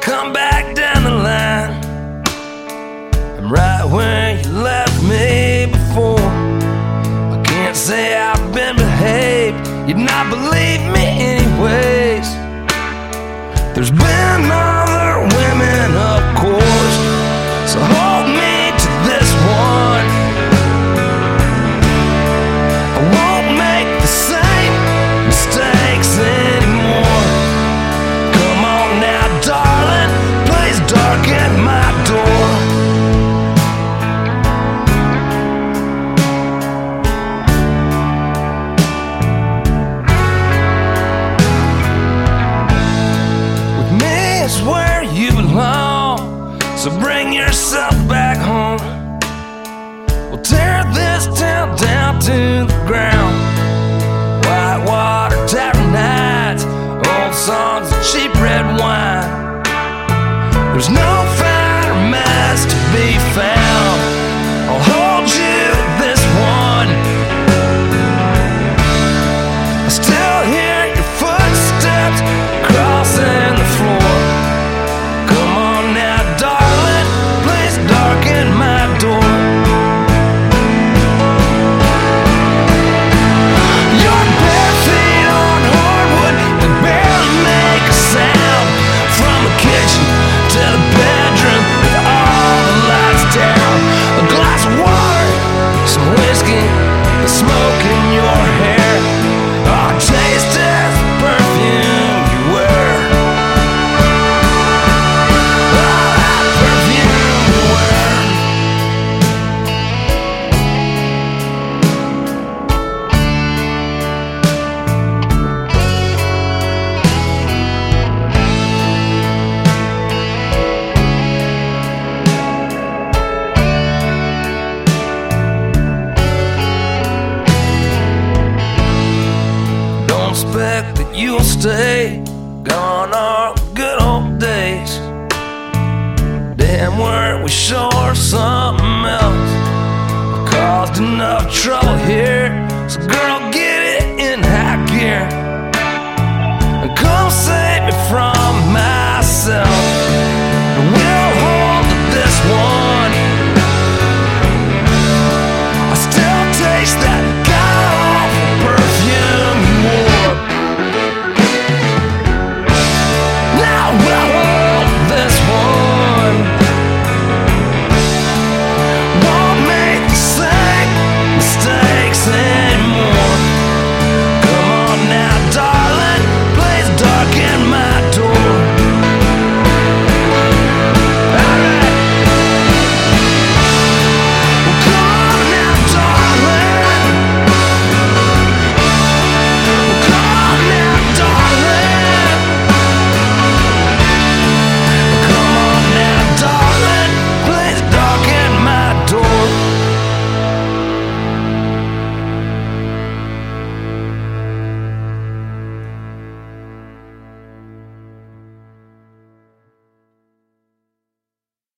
come back down the line. I'm right where you left me before. I can't say I've been behaved, you'd not believe me anyways. There's been other women, of course, so hold me to this one. I won't make the same mistakes anymore. Come on now, darling, please darken my door. With me is where you belong, so bring yourself back home. We'll tear this town down to the ground. Whitewater tavern nights, old songs and cheap red wine. There's no finer mess to be found. I'll hold you to this one. I still hear your footsteps crossing the floor. Come on now, darling, please darken my door. Your bare feet on hardwood, they barely make a sound. From the kitchen to the bedroom, with all the lights down. A glass of water, some whiskey, the smoke in your hair. Our taste is the perfume you wear. All that perfume you wear. Don't expect that you'll stay. Gone are the good old days. Damn, weren't we sure something else? I caused enough trouble here, so girl, get it in high gear and come save me from myself. And we'll hold to this one. I still taste that god-awful perfume you wore. Now, well,